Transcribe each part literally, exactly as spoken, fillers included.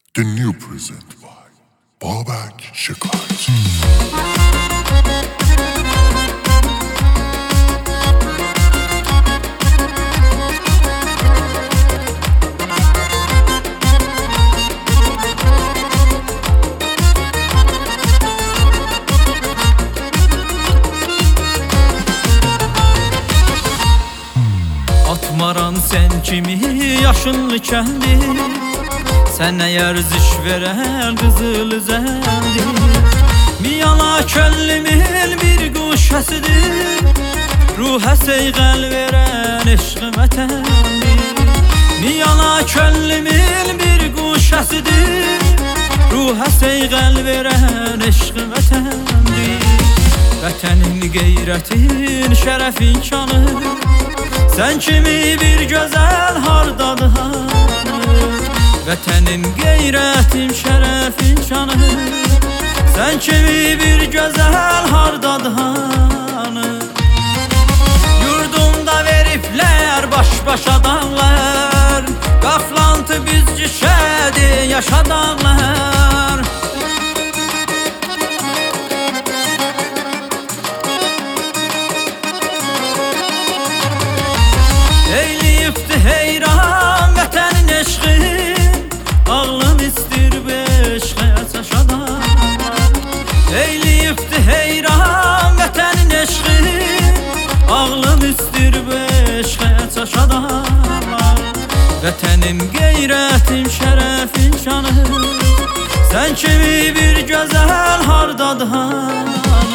The new present by Babak Şikayet. Atmaran sen kimi yaşınlı kendi, sənə yarziş verən qızıl üzəndi. Miyala könlümün bir quşəsidir, ruhə seyğəl verən eşq vətəndir. Miyala könlümün bir quşəsidir, ruhə seyğəl verən eşq vətəndir. Vətənin qeyrətin, şərəfin kanı, sən kimi bir gözəl hardadır hanı. Vətənin qeyrətin, şərəfin canı, sən kimi bir gözəl hardadır hanı. Yurdumda veriblər baş-başa dağlar, qaflantı büzcüşədi yaşadağlar. Eyliyibdi heyran vətənin eşqin, ağlım istir beşqəyə çaşadan. Eyliyibdi heyran vətənin eşqin, ağlım istir beşqəyə çaşadan. Vətənim qeyrətim, şərəfin canı, sən kimi bir gözəl hardadır hanı.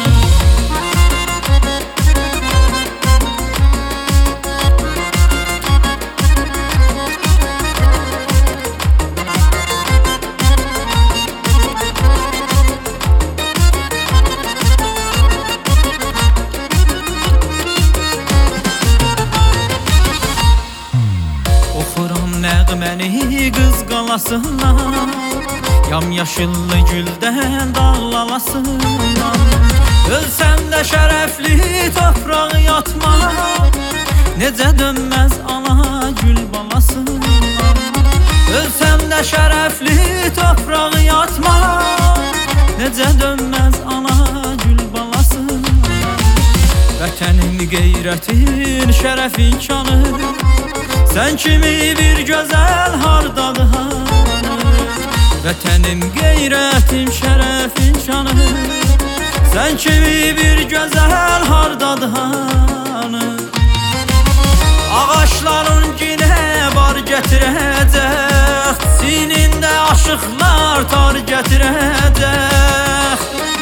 Nəğməni qız qalasından, yamyaşıllı güldən dağlalasından. Ölsəm də şərəfli topraq yatmaq, necə dönməz ana gül balasından. Ölsəm də şərəfli topraq yatmaq, necə dönməz ana gül balasından. Vətənin qeyrətin, şərəfin kanı, sən kimi bir gözəl hardadır hanı. Vətənim qeyrətim, şərəfin canı, sən kimi bir gözəl hardadır hanı. Ağaçların günə bar gətirəcək, sinində aşıqlar tar gətirəcək.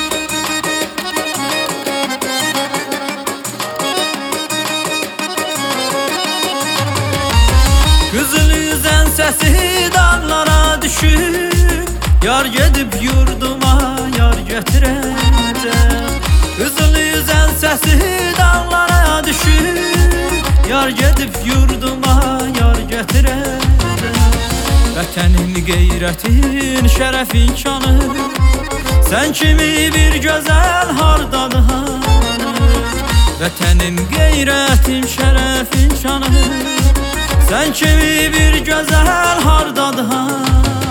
Qızıl üzən səsi dağlara düşüb, yar gedib yurduma yar gətirəcək. Qızıl üzən səsi dağlara düşüb, yar gedib yurduma yar gətirəcək. Vətənin qeyrətin, şərəfin kanı, sən kimi bir gözəl hardadır hanı. Vətənin qeyrətin, şərəfin canı, sən kimi bir gözəl hardadır hanı.